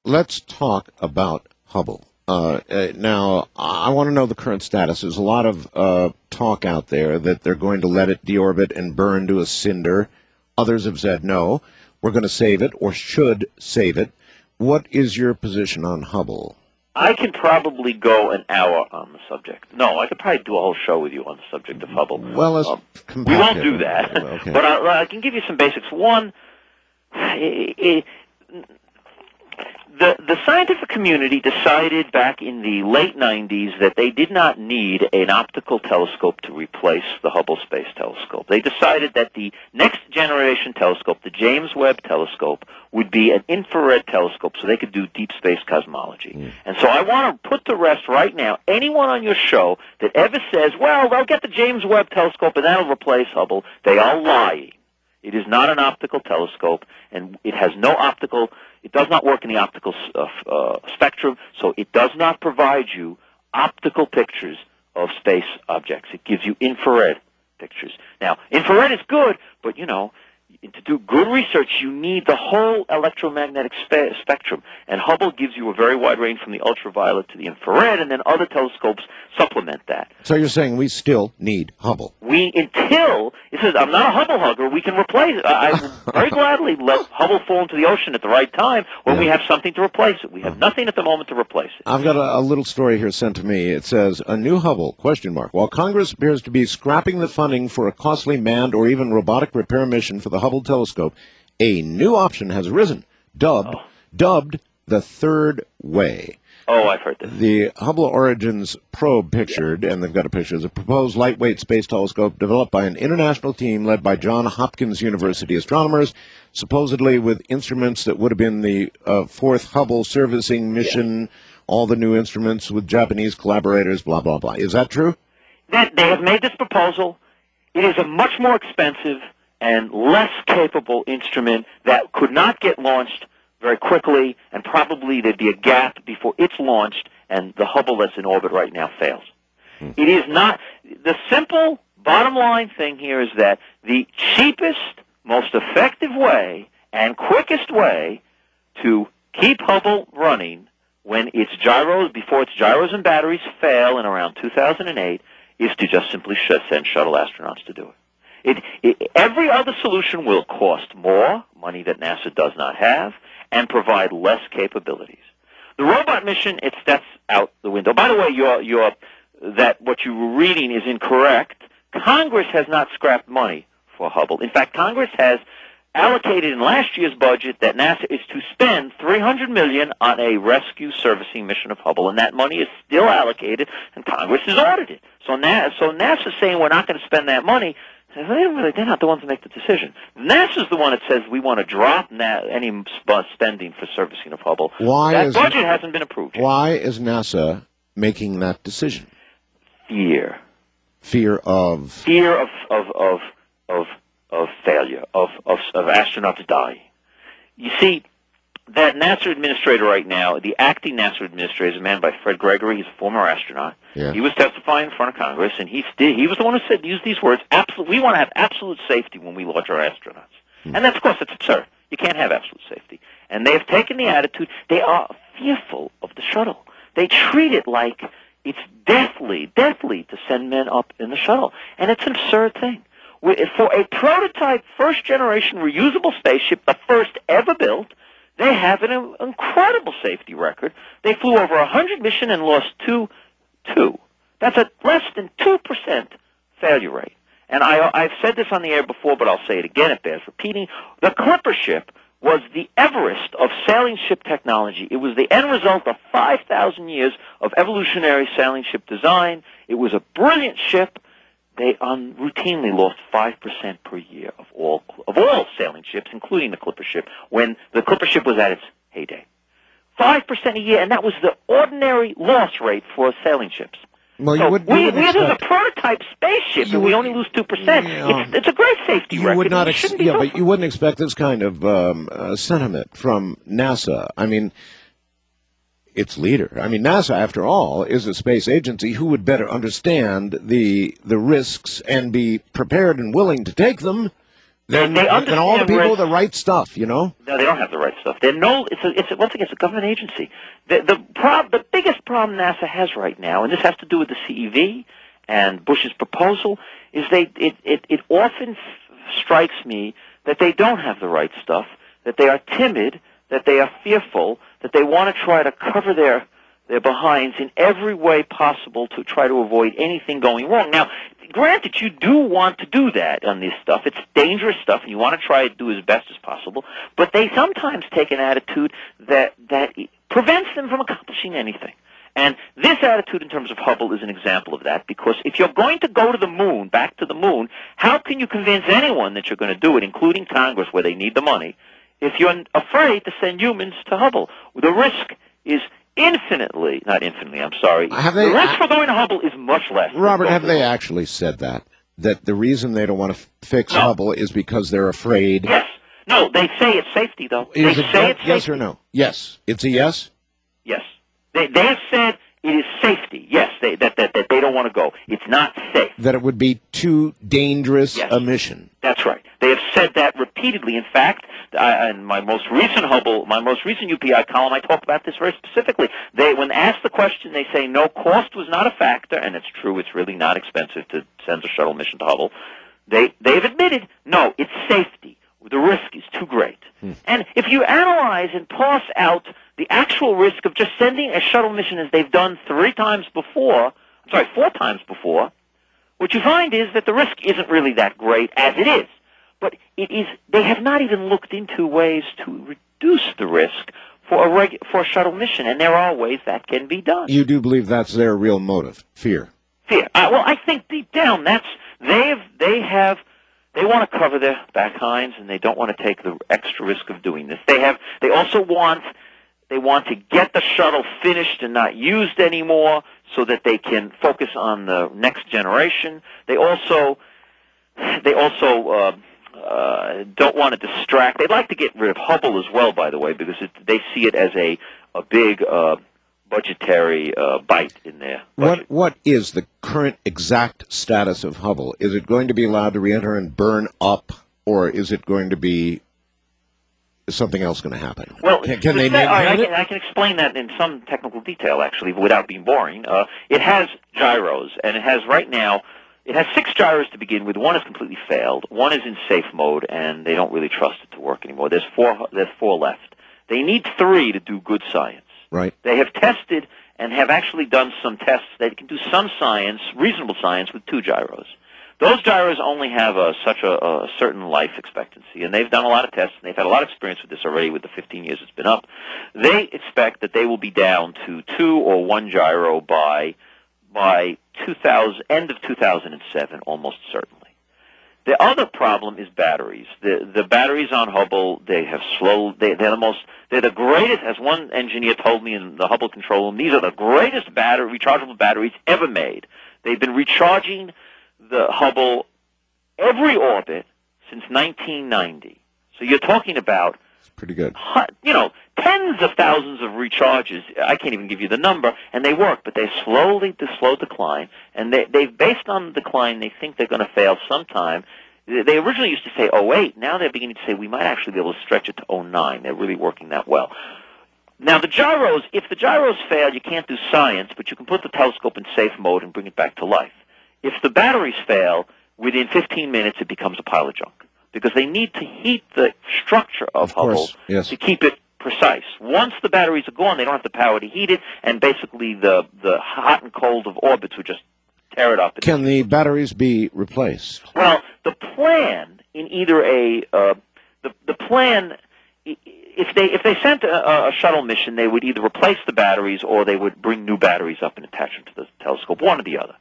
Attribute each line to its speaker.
Speaker 1: let's talk about Hubble. Now, I want to know the current status. There's a lot of talk out there that they're going to let it deorbit and burn to a cinder. Others have said no, we're going to save it or should save it. What is your position on Hubble?
Speaker 2: I can probably go an hour on the subject. No, I could probably do a whole show with you on the subject of Hubble.
Speaker 1: Well, let's
Speaker 2: we won't do that,
Speaker 1: okay.
Speaker 2: But I can give you some basics. One, the scientific community decided back in the late 90s that they did not need an optical telescope to replace the Hubble Space Telescope. They decided that the next generation telescope, the James Webb Telescope, would be an infrared telescope so they could do deep space cosmology. And so I want to put to rest right now anyone on your show that ever says, well, they'll get the James Webb Telescope and that'll replace Hubble. They are lying. It is not an optical telescope, and it has no optical. It does not work in the optical spectrum, so it does not provide you optical pictures of space objects. It gives you infrared pictures. Now, infrared is good, but, you know, to do good research, you need the whole electromagnetic spectrum. And Hubble gives you a very wide range from the ultraviolet to the infrared, and then other telescopes supplement that.
Speaker 1: So you're saying we still need Hubble?
Speaker 2: Until it says, I'm not a Hubble hugger, we can replace it. I will very gladly let Hubble fall into the ocean at the right time when we have something to replace it. We have nothing at the moment to replace it.
Speaker 1: I've got a little story here sent to me. It says, a new Hubble, question mark. While Congress appears to be scrapping the funding for a costly manned or even robotic repair mission for the Hubble telescope, a new option has arisen, dubbed the third way.
Speaker 2: Oh, I've heard this.
Speaker 1: The Hubble Origins probe pictured, and they've got a picture, is a proposed lightweight space telescope developed by an international team led by Johns Hopkins University astronomers, supposedly with instruments that would have been the fourth Hubble servicing mission, all the new instruments with Japanese collaborators, blah, blah, blah. Is that true?
Speaker 2: They have made this proposal. It is a much more expensive and less capable instrument that could not get launched very quickly, and probably there'd be a gap before it's launched, and the Hubble that's in orbit right now fails. It is not. The simple bottom line thing here is that the cheapest, most effective way and quickest way to keep Hubble running when its gyros, before its gyros and batteries fail in around 2008, is to just simply send shuttle astronauts to do it. Every other solution will cost more, money that NASA does not have, and provide less capabilities. The robot mission, that's out the window. By the way, that what you were reading is incorrect. Congress has not scrapped money for Hubble. In fact, Congress has allocated in last year's budget that NASA is to spend $300 million on a rescue servicing mission of Hubble, and that money is still allocated, and Congress has ordered it. So NASA's saying we're not going to spend that money. They're not the ones to make the decision. NASA's the one that says we want to drop any spending for servicing of Hubble. That budget hasn't been approved yet.
Speaker 1: Why is NASA making that decision?
Speaker 2: Fear.
Speaker 1: Fear of?
Speaker 2: Fear of failure, of astronauts dying. You see, that NASA administrator right now, the acting NASA administrator, is a man by Fred Gregory. He's a former astronaut.
Speaker 1: Yeah.
Speaker 2: He was testifying in front of Congress, and he was the one who used these words, we want to have absolute safety when we launch our astronauts. And that's, of course, that's absurd. You can't have absolute safety. And they have taken the attitude, they are fearful of the shuttle. They treat it like it's deathly to send men up in the shuttle. And it's an absurd thing. For a prototype first-generation reusable spaceship, the first ever built, they have an incredible safety record. They flew over 100 missions and lost two. That's a less than 2% failure rate. And I've said this on the air before, but I'll say it again. It bears repeating. The Clipper ship was the Everest of sailing ship technology. It was the end result of 5,000 years of evolutionary sailing ship design. It was a brilliant ship. They routinely lost 5% per year of all sailing ships, including the Clipper ship, when the Clipper ship was at its heyday. 5% a year, and that was the ordinary loss rate for sailing ships.
Speaker 1: Well,
Speaker 2: so we there's a prototype spaceship, and we only lose 2%. Yeah. It's a great safety record.
Speaker 1: Would not but you wouldn't expect this kind of sentiment from NASA. I mean, its leader. I mean, NASA, after all, is a space agency. Who would better understand the risks and be prepared and willing to take them Then all the people with the right stuff, you know?
Speaker 2: No, they don't have the right stuff. Once again, it's a government agency. The biggest problem NASA has right now, and this has to do with the CEV and Bush's proposal, is it often strikes me that they don't have the right stuff, that they are timid, that they are fearful, that they want to try to cover their behinds in every way possible to try to avoid anything going wrong. Now, granted, you do want to do that on this stuff. It's dangerous stuff, and you want to try to do as best as possible, but they sometimes take an attitude that prevents them from accomplishing anything. And this attitude in terms of Hubble is an example of that, because if you're going to go to the moon, back to the moon, how can you convince anyone that you're going to do it, including Congress where they need the money, if you're afraid to send humans to Hubble? The risk is not infinitely, I'm sorry. The risk for going to Hubble is much less.
Speaker 1: Robert, have they actually said that the reason they don't want to fix Hubble is because they're afraid?
Speaker 2: Yes. No, they say it's safety, though. They say it's safety.
Speaker 1: Yes or no? Yes. It's a yes?
Speaker 2: Yes. They have said it is safety. Yes, that they don't want to go. It's not safe.
Speaker 1: That it would be too dangerous a mission.
Speaker 2: That's right. They have said that repeatedly. In fact, in my most recent UPI column, I talked about this very specifically. When asked the question, they say no, cost was not a factor, and it's true. It's really not expensive to send a shuttle mission to Hubble. They've admitted, no, it's safety. The risk is too great. And if you analyze and toss out the actual risk of just sending a shuttle mission as they've done 4 times before, what you find is that the risk isn't really that great as it is. But they have not even looked into ways to reduce the risk for a shuttle mission, and there are ways that can be done.
Speaker 1: You do believe that's their real motive, fear?
Speaker 2: Fear. Well, I think deep down they want to cover their backinds, and they don't want to take the extra risk of doing this. They also want to get the shuttle finished and not used anymore, so that they can focus on the next generation. They also don't want to distract. They'd like to get rid of Hubble as well, by the way, because they see it as a big budgetary bite in their budget.
Speaker 1: What is the current exact status of Hubble? Is it going to be allowed to re-enter and burn up, or is it going to be something else going to happen?
Speaker 2: Well,
Speaker 1: can they
Speaker 2: I can explain that in some technical detail, actually, without being boring. It has gyros, and it has 6 gyros to begin with. One has completely failed. One is in safe mode, and they don't really trust it to work anymore. There's 4 left. They need 3 to do good science.
Speaker 1: Right.
Speaker 2: They have tested and have actually done some tests that can do some science, reasonable science, with 2 gyros. Those gyros only have such a certain life expectancy, and they've done a lot of tests, and they've had a lot of experience with this already with the 15 years it's been up. They expect that they will be down to 2 or 1 gyro by end of 2007, almost certainly. The other problem is batteries. The batteries on Hubble, they're the greatest, as one engineer told me in the Hubble control room, these are the greatest rechargeable batteries ever made. They've been recharging the Hubble every orbit since 1990. So you're talking about
Speaker 1: pretty good.
Speaker 2: Tens of thousands of recharges. I can't even give you the number, and they work, but they slow decline, and they've based on the decline, they think they're going to fail sometime. They originally used to say 08. Now they're beginning to say we might actually be able to stretch it to 09. They're really working that well. Now the gyros, if the gyros fail, you can't do science, but you can put the telescope in safe mode and bring it back to life. If the batteries fail, within 15 minutes it becomes a pile of junk, because they need to heat the structure of Hubble to keep it precise. Once the batteries are gone, they don't have the power to heat it, and basically the hot and cold of orbits would just tear it up.
Speaker 1: Can the batteries be replaced?
Speaker 2: Well, the plan in either the plan, if they sent a shuttle mission, they would either replace the batteries or they would bring new batteries up and attach them to the telescope, one or the other.